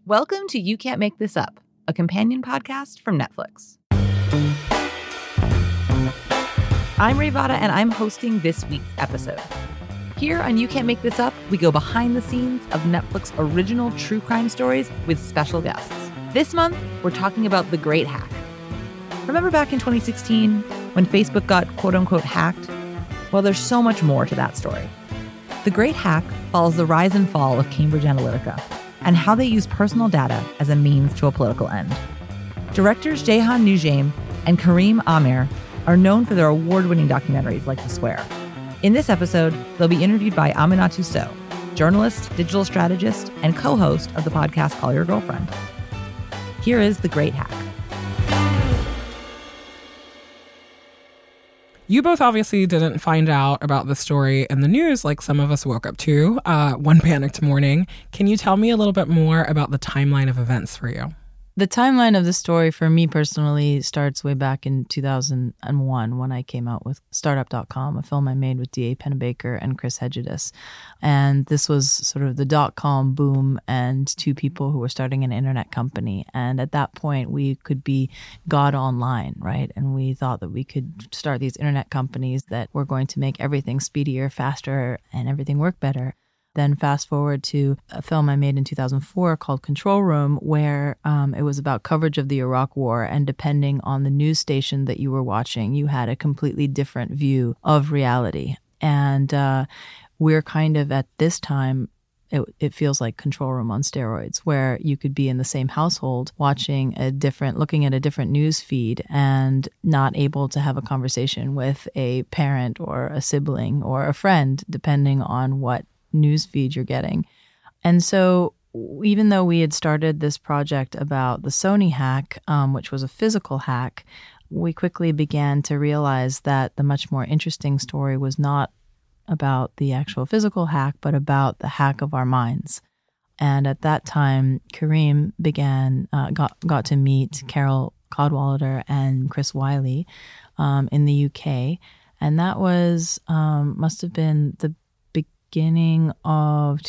Welcome to You Can't Make This Up, a companion podcast from Netflix. I'm Rayvada, and I'm hosting this week's episode. Here on You Can't Make This Up, we go behind the scenes of Netflix original true crime stories with special guests. This month, we're talking about The Great Hack. Remember back in 2016 when Facebook got quote-unquote hacked? Well, there's so much more to that story. The Great Hack follows the rise and fall of Cambridge Analytica and how they use personal data as a means to a political end. Directors Jehan Noujaim and Karim Amer are known for their award-winning documentaries like The Square. In this episode, they'll be interviewed by Aminatou Sow, journalist, digital strategist, and co-host of the podcast Call Your Girlfriend. Here is The Great Hack. You both obviously didn't find out about the story in the news like some of us woke up to one panicked morning. Can you tell me a little bit more about the timeline of events for you? The timeline of the story for me personally starts way back in 2001 when I came out with Startup.com, a film I made with D.A. Pennebaker and Chris Hedges. And this was sort of the dot-com boom and two people who were starting an internet company. And at that point, we could be God online, right? And we thought that we could start these internet companies that were going to make everything speedier, faster, and everything work better. Then fast forward to a film I made in 2004 called Control Room, where it was about coverage of the Iraq War. And depending on the news station that you were watching, you had a completely different view of reality. And we're kind of at this time, it feels like Control Room on steroids, where you could be in the same household looking at a different news feed and not able to have a conversation with a parent or a sibling or a friend, depending on what news feed you're getting. And so even though we had started this project about the Sony hack, which was a physical hack, we quickly began to realize that the much more interesting story was not about the actual physical hack, but about the hack of our minds. And at that time, Karim got to meet Carol Cadwalader and Chris Wiley in the UK. And that was, must have been the beginning of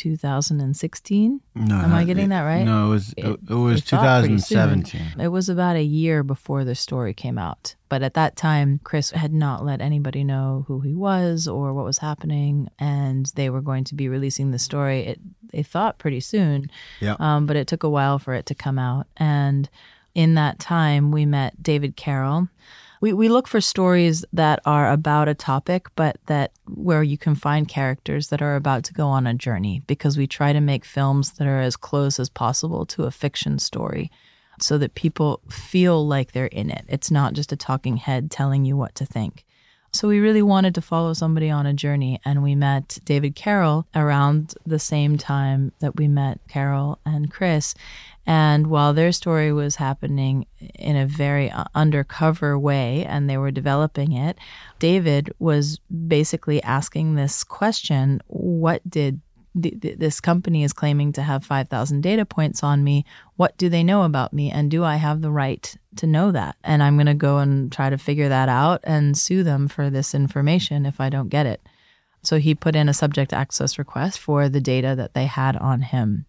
2016. Am I getting that right? No, it was 2017. It was about a year before the story came out. But at that time, Chris had not let anybody know who he was or what was happening, and they were going to be releasing the story. They thought pretty soon, but it took a while for it to come out. And in that time, we met David Carroll. We look for stories that are about a topic, but that where you can find characters that are about to go on a journey, because we try to make films that are as close as possible to a fiction story so that people feel like they're in it. It's not just a talking head telling you what to think. So we really wanted to follow somebody on a journey, and we met David Carroll around the same time that we met Carol and Chris. And while their story was happening in a very undercover way and they were developing it, David was basically asking this question: what did this company is claiming to have 5,000 data points on me? What do they know about me? And do I have the right to know that? And I'm going to go and try to figure that out and sue them for this information if I don't get it. So he put in a subject access request for the data that they had on him.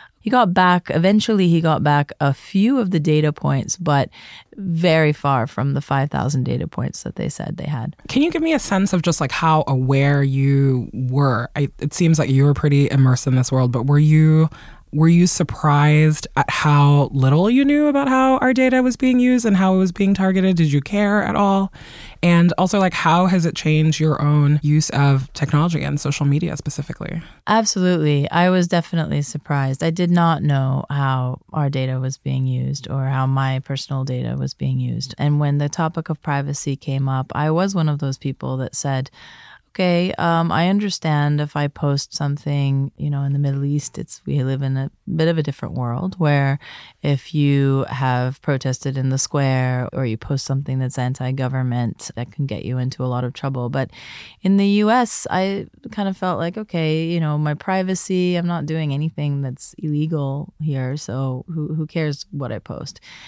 Eventually he got back a few of the data points, but very far from the 5,000 data points that they said they had. Can you give me a sense of just like how aware you were? It seems like you were pretty immersed in this world, but were you surprised at how little you knew about how our data was being used and how it was being targeted? Did you care at all? And also, like, how has it changed your own use of technology and social media specifically? Absolutely. I was definitely surprised. I did not know how our data was being used or how my personal data was being used. And when the topic of privacy came up, I was one of those people that said, okay, I understand if I post something, in the Middle East, we live in a bit of a different world where if you have protested in the square or you post something that's anti-government, that can get you into a lot of trouble. But in the US, I kind of felt like, okay, my privacy, I'm not doing anything that's illegal here, so who cares what I post?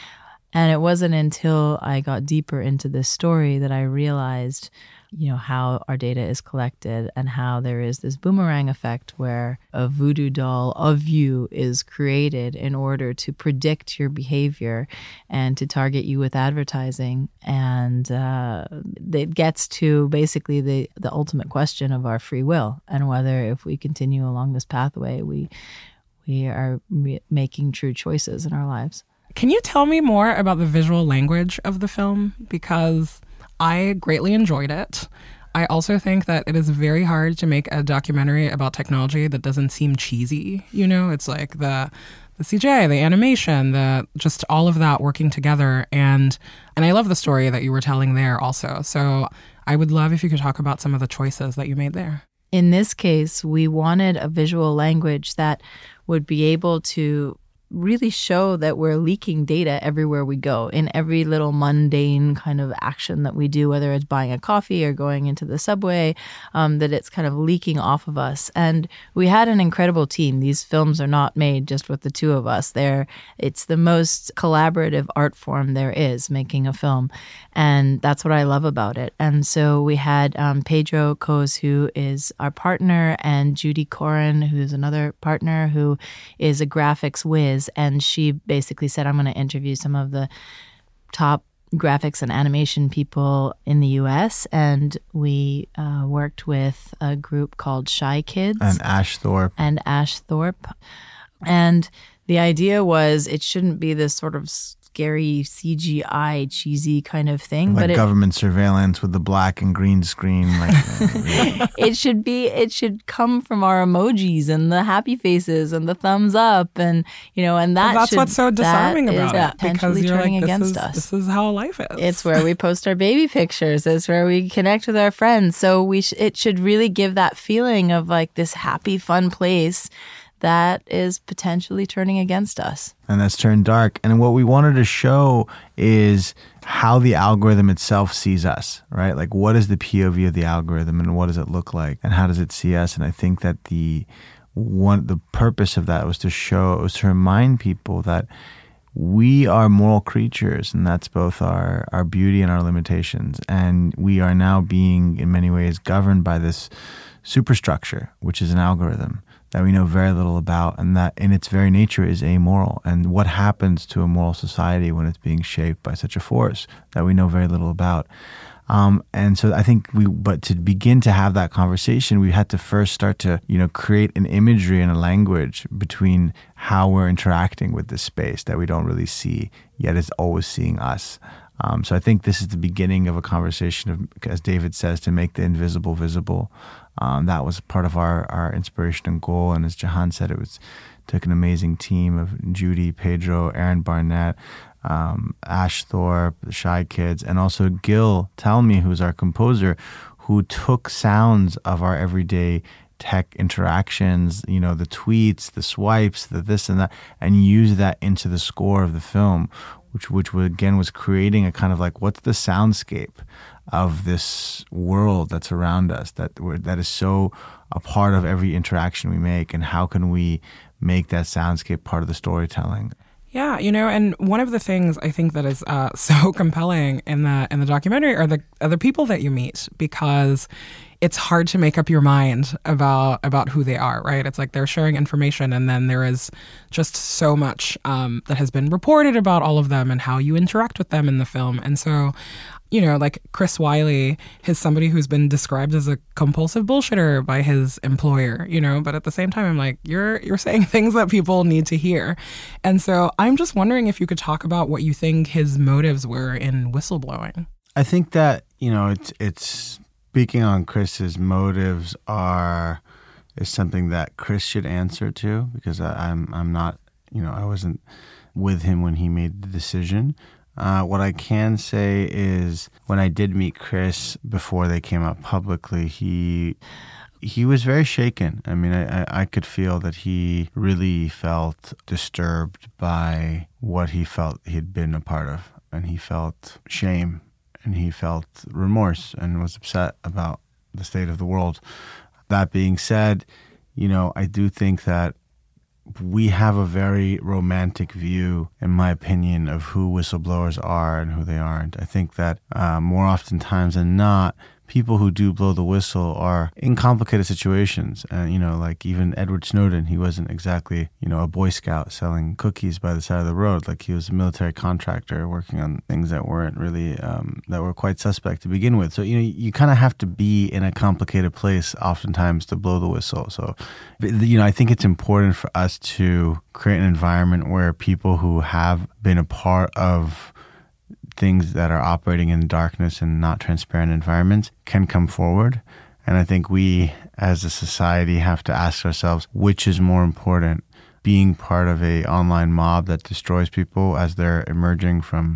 And it wasn't until I got deeper into this story that I realized, how our data is collected and how there is this boomerang effect where a voodoo doll of you is created in order to predict your behavior and to target you with advertising. And it gets to basically the ultimate question of our free will and whether if we continue along this pathway, we are making true choices in our lives. Can you tell me more about the visual language of the film? Because I greatly enjoyed it. I also think that it is very hard to make a documentary about technology that doesn't seem cheesy. It's like the CGI, the animation, just all of that working together. And I love the story that you were telling there also. So I would love if you could talk about some of the choices that you made there. In this case, we wanted a visual language that would be able to really show that we're leaking data everywhere we go, in every little mundane kind of action that we do, whether it's buying a coffee or going into the subway, that it's kind of leaking off of us. And we had an incredible team. These films are not made just with the two of us. It's the most collaborative art form there is, making a film. And that's what I love about it. And so we had Pedro Coz, who is our partner, and Judy Corin, who's another partner, who is a graphics whiz. And she basically said, I'm going to interview some of the top graphics and animation people in the U.S. And we worked with a group called Shy Kids. And Ash Thorpe. And the idea was it shouldn't be this sort of scary CGI cheesy kind of thing, like government surveillance with the black and green screen. It should come from our emojis and the happy faces and the thumbs up, and that's what's so disarming about it, because you're turning like, against us. This is how life is. It's where we post our baby pictures. It's where we connect with our friends. So it should really give that feeling of like this happy, fun place that is potentially turning against us. And that's turned dark. And what we wanted to show is how the algorithm itself sees us, right? Like, what is the POV of the algorithm and what does it look like and how does it see us? And I think that the purpose of that was to remind people that we are moral creatures, and that's both our beauty and our limitations. And we are now being, in many ways, governed by this superstructure, which is an algorithm that we know very little about, and that in its very nature is amoral. And what happens to a moral society when it's being shaped by such a force that we know very little about. And so I think but to begin to have that conversation, we had to first start to, create an imagery and a language between how we're interacting with this space that we don't really see, yet is always seeing us. So I think this is the beginning of a conversation of, as David says, to make the invisible visible. That was part of our inspiration and goal. And as Jahan said, took an amazing team of Judy, Pedro, Aaron Barnett, Ash Thorpe, the Shy Kids, and also Gil Talmy, who's our composer, who took sounds of our everyday tech interactions, the tweets, the swipes, the this and that, and used that into the score of the film, which again was creating a kind of like, what's the soundscape of this world that's around us that is so a part of every interaction we make, and how can we make that soundscape part of the storytelling? Yeah, and one of the things I think that is so compelling in the documentary are the people that you meet, because it's hard to make up your mind about who they are, right? It's like they're sharing information, and then there is just so much that has been reported about all of them and how you interact with them in the film. And so, like Chris Wiley is somebody who's been described as a compulsive bullshitter by his employer, but at the same time, I'm like, you're saying things that people need to hear. And so I'm just wondering if you could talk about what you think his motives were in whistleblowing. I think that, it's speaking on Chris's motives is something that Chris should answer to, because I'm not, I wasn't with him when he made the decision. What I can say is when I did meet Chris before they came out publicly, he was very shaken. I mean, I could feel that he really felt disturbed by what he felt he'd been a part of, and he felt shame, and he felt remorse, and was upset about the state of the world. That being said, I do think that we have a very romantic view, in my opinion, of who whistleblowers are and who they aren't. I think that more oftentimes than not, people who do blow the whistle are in complicated situations. Like even Edward Snowden, he wasn't exactly, a Boy Scout selling cookies by the side of the road. Like he was a military contractor working on things that weren't really, that were quite suspect to begin with. So, you kind of have to be in a complicated place oftentimes to blow the whistle. So, I think it's important for us to create an environment where people who have been a part of things that are operating in darkness and not transparent environments can come forward. And I think we as a society have to ask ourselves, which is more important, being part of a online mob that destroys people as they're emerging from,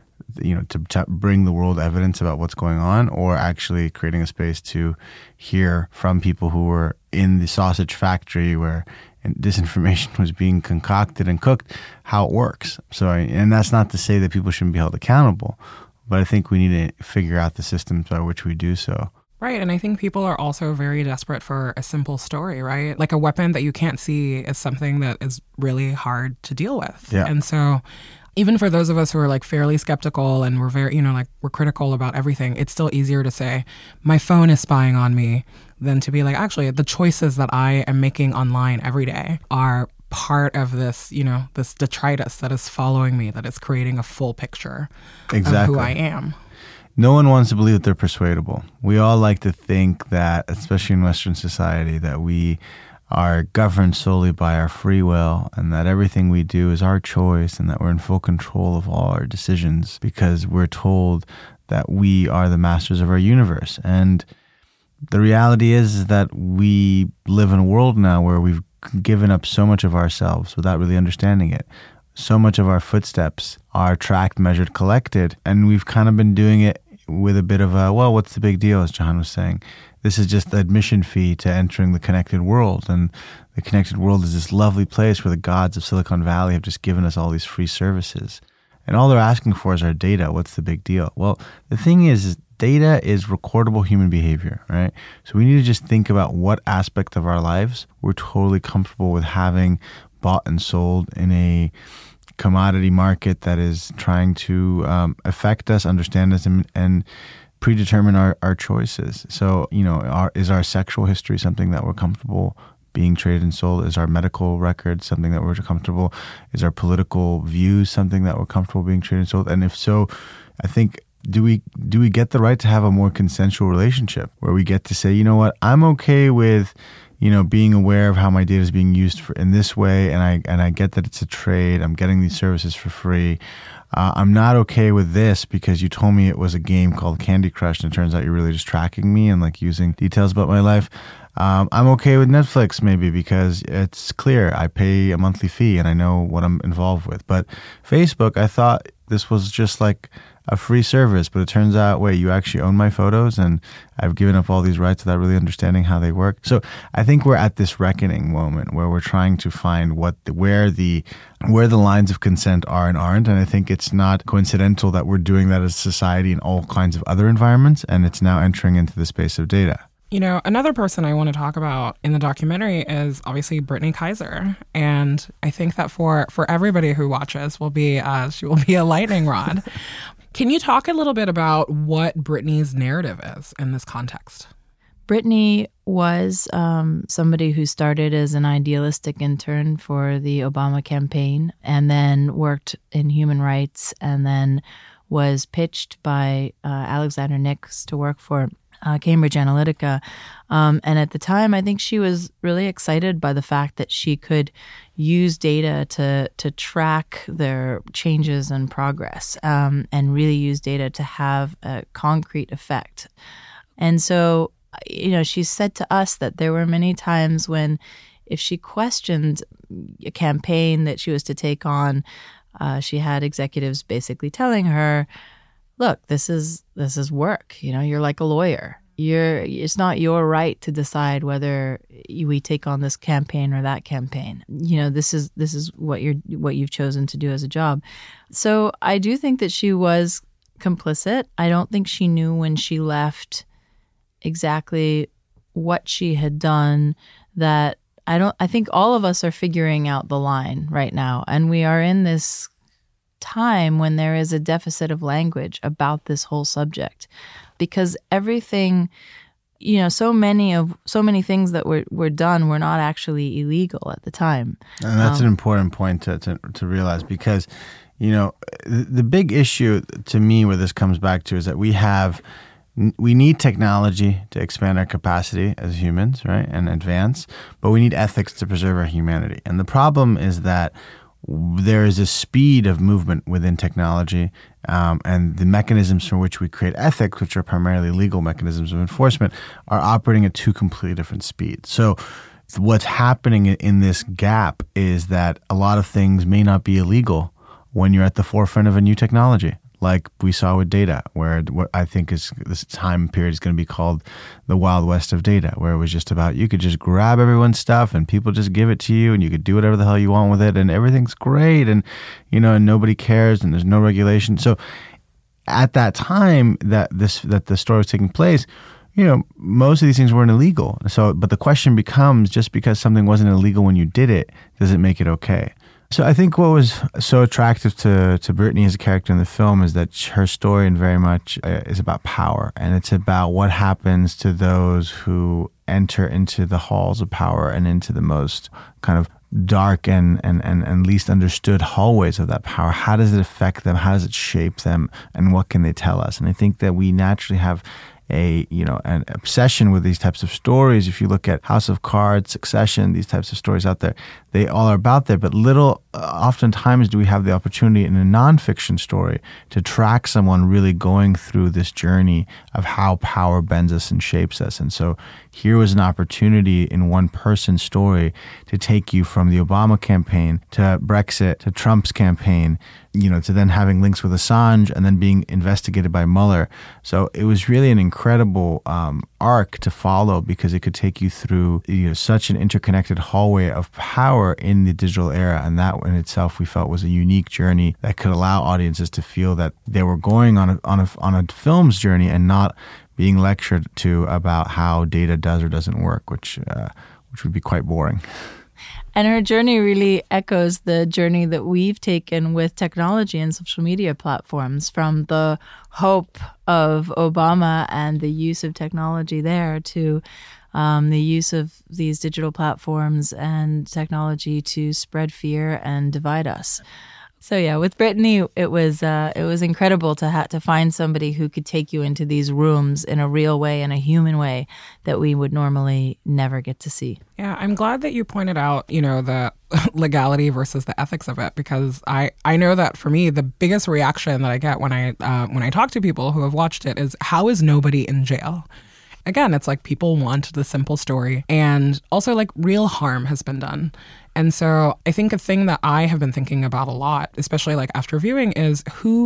to bring the world evidence about what's going on, or actually creating a space to hear from people who were in the sausage factory where disinformation was being concocted and cooked, how it works. And that's not to say that people shouldn't be held accountable, but I think we need to figure out the systems by which we do so. Right. And I think people are also very desperate for a simple story, right? Like a weapon that you can't see is something that is really hard to deal with. Yeah. And so even for those of us who are like fairly skeptical and we're very, we're critical about everything, it's still easier to say, my phone is spying on me, than to be like, actually, the choices that I am making online every day are part of this, this detritus that is following me, that is creating a full picture of who I am. No one wants to believe that they're persuadable. We all like to think that, especially in Western society, that we are governed solely by our free will and that everything we do is our choice and that we're in full control of all our decisions because we're told that we are the masters of our universe. And the reality is that we live in a world now where we've given up so much of ourselves without really understanding it. So much of our footsteps are tracked, measured, collected, and we've kind of been doing it with a bit of a, well, what's the big deal, as John was saying. This is just the admission fee to entering the connected world. And the connected world is this lovely place where the gods of Silicon Valley have just given us all these free services. And all they're asking for is our data. What's the big deal? Well, the thing is data is recordable human behavior, right? So we need to just think about what aspect of our lives we're totally comfortable with having bought and sold in a commodity market that is trying to affect us, understand us, and predetermine our choices. So, is our sexual history something that we're comfortable being traded and sold? Is our medical record something that we're comfortable? Is our political views something that we're comfortable being traded and sold? And if so, I think, do we get the right to have a more consensual relationship where we get to say, you know what, I'm okay with, being aware of how my data is being used in this way, and I get that it's a trade. I'm getting these services for free. I'm not okay with this because you told me it was a game called Candy Crush, and it turns out you're really just tracking me and like using details about my life. I'm okay with Netflix maybe because it's clear. I pay a monthly fee and I know what I'm involved with. But Facebook, I thought this was just like a free service, but it turns out, wait, you actually own my photos and I've given up all these rights without really understanding how they work. So I think we're at this reckoning moment where we're trying to find where the lines of consent are and aren't. And I think it's not coincidental that we're doing that as a society in all kinds of other environments, and it's now entering into the space of data. Another person I want to talk about in the documentary is obviously Brittany Kaiser. And I think that for everybody who watches she will be a lightning rod. Can you talk a little bit about what Brittany's narrative is in this context? Brittany was somebody who started as an idealistic intern for the Obama campaign and then worked in human rights and then was pitched by Alexander Nix to work for Cambridge Analytica. And at the time, I think she was really excited by the fact that she could use data to track their changes and progress and really use data to have a concrete effect. And so, she said to us that there were many times when if she questioned a campaign that she was to take on, she had executives basically telling her, look, this is work. You're like a lawyer. It's not your right to decide whether we take on this campaign or that campaign. This is what you've chosen to do as a job. So I do think that she was complicit. I don't think she knew when she left exactly what she had done that I think all of us are figuring out the line right now. And we are in this time when there is a deficit of language about this whole subject, because everything, so many things that were done were not actually illegal at the time. And that's an important point to realize, because, the big issue to me where this comes back to is that we need technology to expand our capacity as humans, right, and advance, but we need ethics to preserve our humanity. And the problem is that there is a speed of movement within technology, and the mechanisms for which we create ethics, which are primarily legal mechanisms of enforcement, are operating at two completely different speeds. So what's happening in this gap is that a lot of things may not be illegal when you're at the forefront of a new technology, like we saw with data, where what I think is this time period is going to be called the Wild West of data, where it was just about you could just grab everyone's stuff and people just give it to you and you could do whatever the hell you want with it and everything's great and, and nobody cares and there's no regulation. So at that time that the story was taking place, most of these things weren't illegal. So, but the question becomes, just because something wasn't illegal when you did it, does it make it okay? So I think what was so attractive to Brittany as a character in the film is that her story, and very much, is about power. And it's about what happens to those who enter into the halls of power and into the most kind of dark and least understood hallways of that power. How does it affect them? How does it shape them? And what can they tell us? And I think that we naturally have an obsession with these types of stories. If you look at House of Cards, Succession, these types of stories out there, they all are about there. But oftentimes do we have the opportunity in a nonfiction story to track someone really going through this journey of how power bends us and shapes us. And so here was an opportunity in one person's story to take you from the Obama campaign to Brexit to Trump's campaign, to then having links with Assange and then being investigated by Mueller. So it was really an incredible arc to follow, because it could take you through such an interconnected hallway of power in the digital era. And that in itself we felt was a unique journey that could allow audiences to feel that they were going on a film's journey and not being lectured to about how data does or doesn't work, which would be quite boring. And her journey really echoes the journey that we've taken with technology and social media platforms, from the hope of Obama and the use of technology there to the use of these digital platforms and technology to spread fear and divide us. So yeah, with Brittany, it was incredible to find somebody who could take you into these rooms in a real way, in a human way, that we would normally never get to see. Yeah, I'm glad that you pointed out, the legality versus the ethics of it, because I know that for me, the biggest reaction that I get when I talk to people who have watched it is, how is nobody in jail? Again, it's like people want the simple story, and also like real harm has been done. And so I think a thing that I have been thinking about a lot, especially like after viewing, is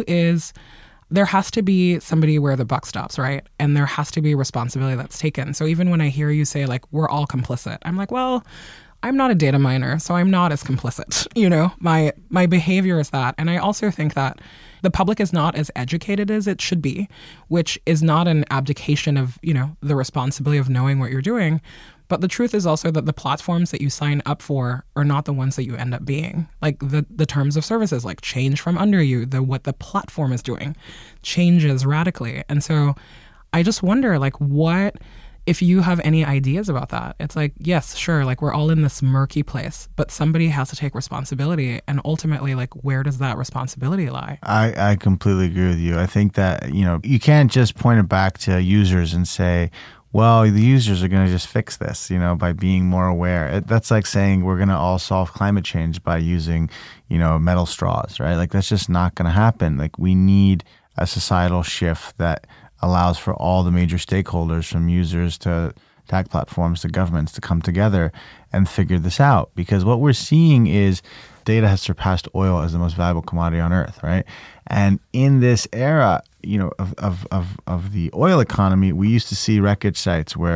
there has to be somebody where the buck stops, right? And there has to be responsibility that's taken. So even when I hear you say like, we're all complicit, I'm like, well, I'm not a data miner, so I'm not as complicit. My behavior is that. And I also think that the public is not as educated as it should be, which is not an abdication of, the responsibility of knowing what you're doing. But the truth is also that the platforms that you sign up for are not the ones that you end up being. Like the terms of services, like change from under you, what the platform is doing changes radically. And so I just wonder, like, what, if you have any ideas about that? It's like, yes, sure, like we're all in this murky place, but somebody has to take responsibility. And ultimately, like, where does that responsibility lie? I completely agree with you. I think that, you can't just point it back to users and say, well, the users are going to just fix this, by being more aware. That's like saying we're going to all solve climate change by using, metal straws, right? Like, that's just not going to happen. Like, we need a societal shift that allows for all the major stakeholders, from users to tech platforms to governments, to come together and figure this out. Because what we're seeing is data has surpassed oil as the most valuable commodity on earth, right? And in this era, of the oil economy, we used to see wreckage sites where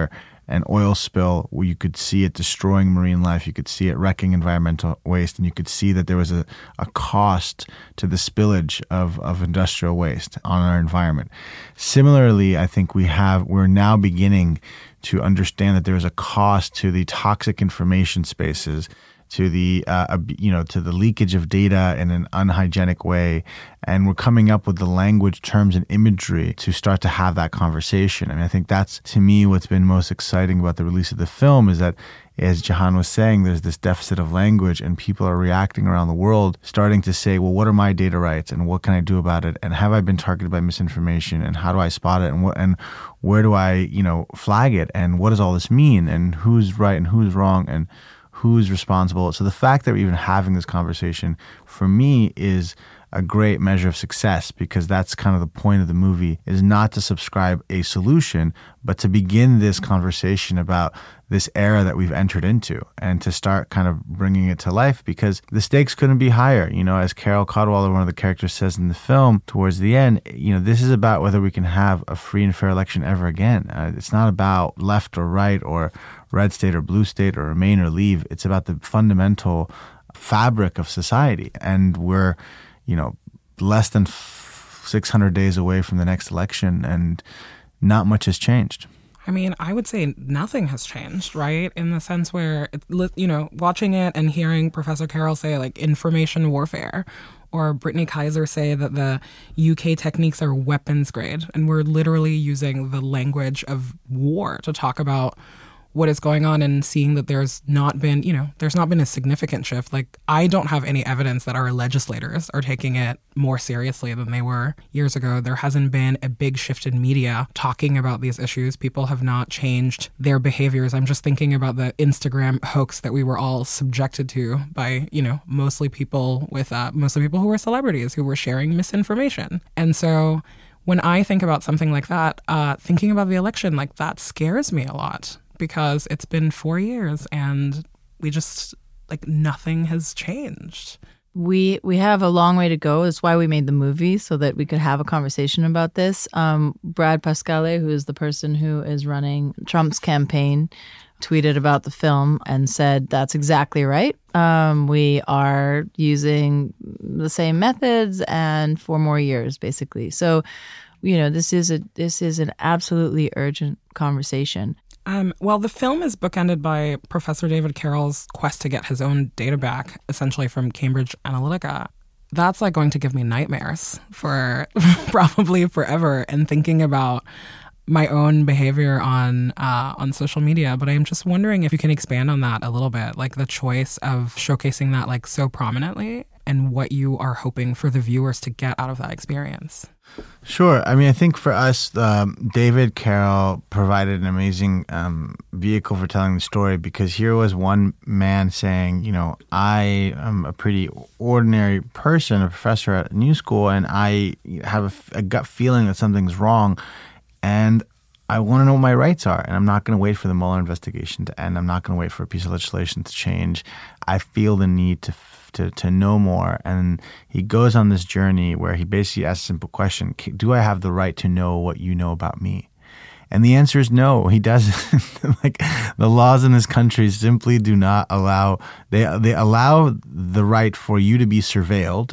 an oil spill where you could see it destroying marine life, you could see it wrecking environmental waste, and you could see that there was a cost to the spillage of industrial waste on our environment. Similarly, I think we're now beginning to understand that there is a cost to the toxic information spaces, to the to the leakage of data in an unhygienic way, and we're coming up with the language, terms, and imagery to start to have that conversation. I mean, I think that's, to me, what's been most exciting about the release of the film is that, as Jahan was saying, there's this deficit of language, and people are reacting around the world, starting to say, well, what are my data rights, and what can I do about it, and have I been targeted by misinformation, and how do I spot it, and where do I flag it, and what does all this mean, and who's right and who's wrong, and who's responsible. So the fact that we're even having this conversation, for me, is a great measure of success, because that's kind of the point of the movie, is not to subscribe a solution, but to begin this conversation about this era that we've entered into, and to start kind of bringing it to life, because the stakes couldn't be higher. As Carol Cadwalladr, one of the characters, says in the film towards the end, this is about whether we can have a free and fair election ever again. It's not about left or right, or red state or blue state, or remain or leave. It's about the fundamental fabric of society. And we're less than 600 days away from the next election, and not much has changed. I mean, I would say nothing has changed, right? In the sense where, watching it and hearing Professor Carroll say, like, information warfare, or Brittany Kaiser say that the UK techniques are weapons grade, and we're literally using the language of war to talk about what is going on, and seeing that there's not been a significant shift. Like, I don't have any evidence that our legislators are taking it more seriously than they were years ago. There hasn't been a big shift in media talking about these issues. People have not changed their behaviors. I'm just thinking about the Instagram hoax that we were all subjected to by, mostly people who were celebrities who were sharing misinformation. And so when I think about something like that, thinking about the election, like, that scares me a lot, because it's been 4 years and we just, nothing has changed. We have a long way to go. That's why we made the movie, so that we could have a conversation about this. Brad Pascale, who is the person who is running Trump's campaign, tweeted about the film and said, that's exactly right. We are using the same methods and 4 more years, basically. So, this is an absolutely urgent conversation. Well, the film is bookended by Professor David Carroll's quest to get his own data back, essentially from Cambridge Analytica. That's going to give me nightmares for probably forever, and thinking about my own behavior on social media. But I'm just wondering if you can expand on that a little bit, like the choice of showcasing that so prominently, and what you are hoping for the viewers to get out of that experience. Sure. I mean, I think for us, David Carroll provided an amazing vehicle for telling the story, because here was one man saying, I am a pretty ordinary person, a professor at a new school, and I have a gut feeling that something's wrong, and I want to know what my rights are, and I'm not going to wait for the Mueller investigation to end. I'm not going to wait for a piece of legislation to change. I feel the need to know more. And he goes on this journey where he basically asks a simple question: do I have the right to know what you know about me? And the answer is no, he doesn't. The laws in this country simply do not allow. They allow the right for you to be surveilled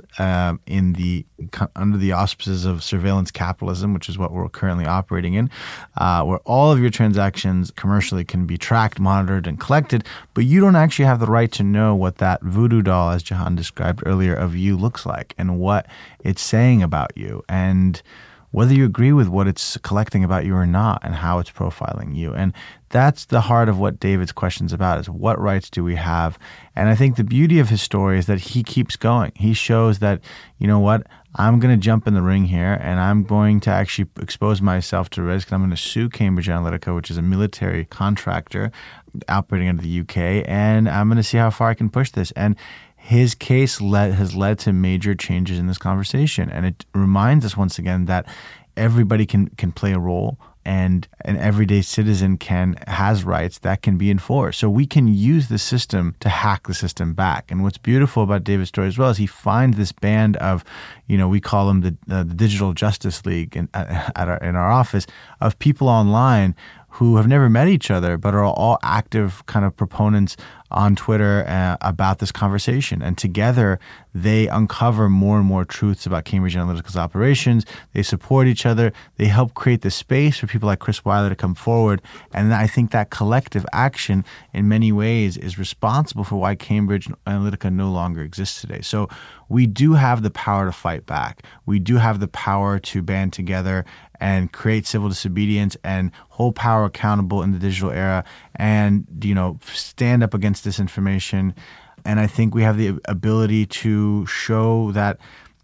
under the auspices of surveillance capitalism, which is what we're currently operating in, where all of your transactions commercially can be tracked, monitored, and collected, but you don't actually have the right to know what that voodoo doll, as Jahan described earlier, of you looks like, and what it's saying about you, and whether you agree with what it's collecting about you or not, and how it's profiling you. And that's the heart of what David's question's about, is what rights do we have? And I think the beauty of his story is that he keeps going. He shows that, I'm going to jump in the ring here, and I'm going to actually expose myself to risk, and I'm going to sue Cambridge Analytica, which is a military contractor operating under the UK, and I'm going to see how far I can push this. And his case has led to major changes in this conversation. And it reminds us once again that everybody can play a role, and an everyday citizen has rights that can be enforced. So we can use the system to hack the system back. And what's beautiful about David's story as well is he finds this band of, we call them the Digital Justice League in our office, of people online who have never met each other, but are all active kind of proponents on Twitter about this conversation. And together, they uncover more and more truths about Cambridge Analytica's operations. They support each other. They help create the space for people like Chris Weiler to come forward. And I think that collective action, in many ways, is responsible for why Cambridge Analytica no longer exists today. So we do have the power to fight back. We do have the power to band together and create civil disobedience and hold power accountable in the digital era and, stand up against disinformation. And I think we have the ability to show that,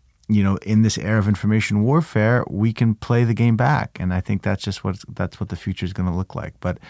in this era of information warfare, we can play the game back. And I think that's just what the future is going to look like. But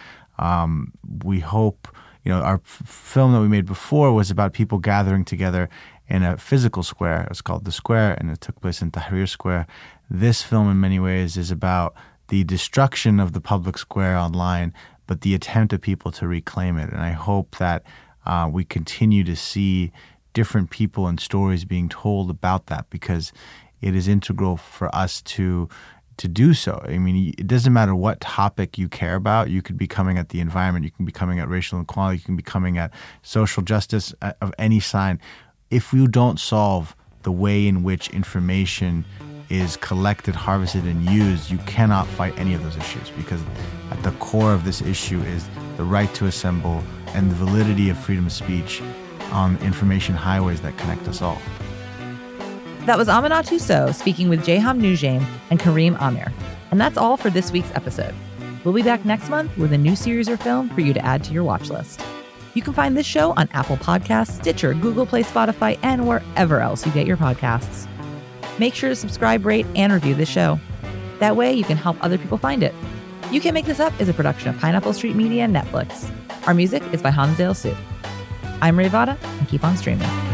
we hope, our film that we made before was about people gathering together in a physical square. It was called The Square, and it took place in Tahrir Square. This film, in many ways, is about the destruction of the public square online, but the attempt of people to reclaim it. And I hope that we continue to see different people and stories being told about that, because it is integral for us to do so. I mean, it doesn't matter what topic you care about. You could be coming at the environment. You can be coming at racial inequality. You can be coming at social justice of any sign. If you don't solve the way in which information is collected, harvested, and used, you cannot fight any of those issues, because at the core of this issue is the right to assemble and the validity of freedom of speech on information highways that connect us all. That was Aminatou Sow speaking with Jeham Noujaim and Kareem Amir. And that's all for this week's episode. We'll be back next month with a new series or film for you to add to your watch list. You can find this show on Apple Podcasts, Stitcher, Google Play, Spotify, and wherever else you get your podcasts. Make sure to subscribe, rate, and review this show. That way you can help other people find it. You Can't Make This Up is a production of Pineapple Street Media and Netflix. Our music is by Hansdale Soup. I'm Ray Vada, and keep on streaming.